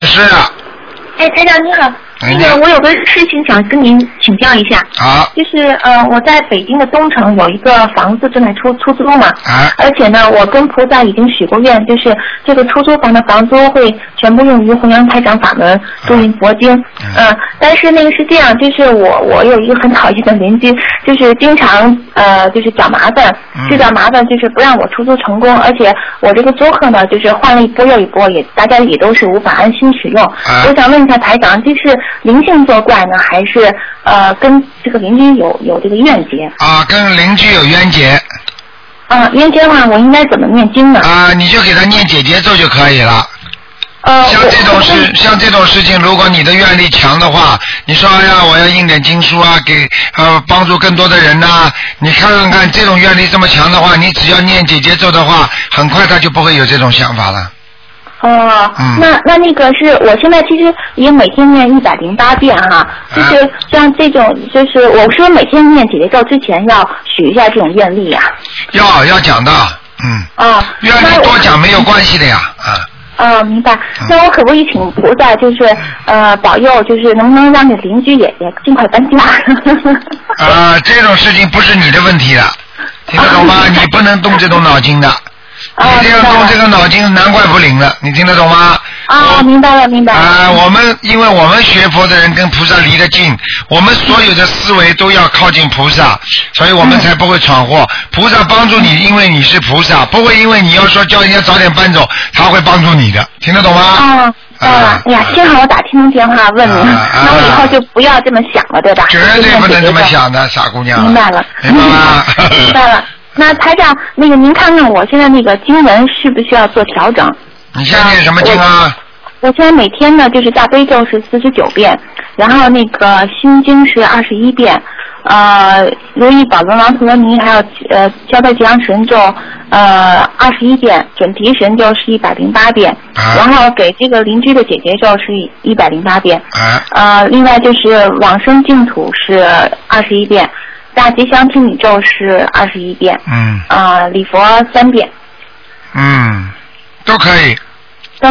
事。 哎，台长你好。那个，我有个事情想跟您请教一下。 好。 就是我在北京的东城有一个房子正在出租嘛。 啊。 而且呢，我跟菩萨已经许过愿，就是这个出租房的房租会全部用于弘扬台长法门，读印佛经。但是那个是这样，就是我有一个很讨厌的邻居，就是经常就是找麻烦，制造麻烦，就是不让我出租成功，而且我这个租客呢，就是换了一波又一波，大家也都是无法安心使用。我想问一下台长，这是灵性作怪呢，还是跟这个邻居有这个怨结？ 跟邻居有冤结。 冤结的话，我应该怎么念经呢？ 你就给他念姐姐咒就可以了。像这种事情，如果你的愿力强的话，你说哎呀，我要印点经书啊，给帮助更多的人呐，你看看这种愿力这么强的话，你只要念姐姐咒的话，很快他就不会有这种想法了。 那个是我现在其实也每天念108遍哈，就是像这种，就是我说每天念姐姐咒之前要许一下这种愿力呀。要讲的，愿力多讲没有关系的呀，明白。那我可不可以请菩萨，就是保佑，就是能不能让这邻居也尽快搬家？ 这种事情不是你的问题了，听得懂吗？你不能动这种脑筋的。你这样动这个脑筋，难怪不灵了，你听得懂吗？ 明白了。 因为我们学佛的人跟菩萨离得近，我们所有的思维都要靠近菩萨，所以我们才不会闯祸。菩萨帮助你，因为你是菩萨，不会因为你要说叫人家早点搬走，他会帮助你的，听得懂吗？ 哎呀，幸好我打听通电话问你，那我以后就不要这么想了，对吧？ 绝对不能这么想的，傻姑娘。 明白了。明白了。那台长，那个您看看我现在那个经文需不需要做调整？ 你现在念什么经啊？ 我现在每天呢，就是大悲咒是49遍，然后那个心经是21遍，如意宝轮王陀罗尼还有消灾吉祥神咒21遍，准提神咒是108遍，然后给这个邻居的姐姐咒是108遍，另外就是往生净土是21遍。大吉祥天女咒是21遍，礼佛3遍， 都可以。